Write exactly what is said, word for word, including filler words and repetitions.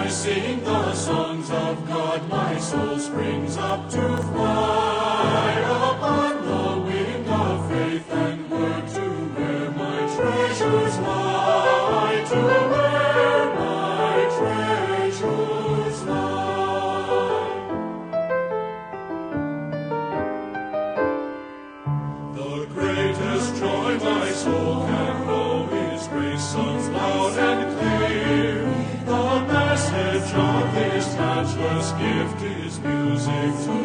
I sing the songs of God, my soul springs up to fly upon the wing of faith and word, to where my treasures lie, to where my treasures lie. The greatest joy my soul can know is grace songs loud and clear. The message of His matchless gift is music to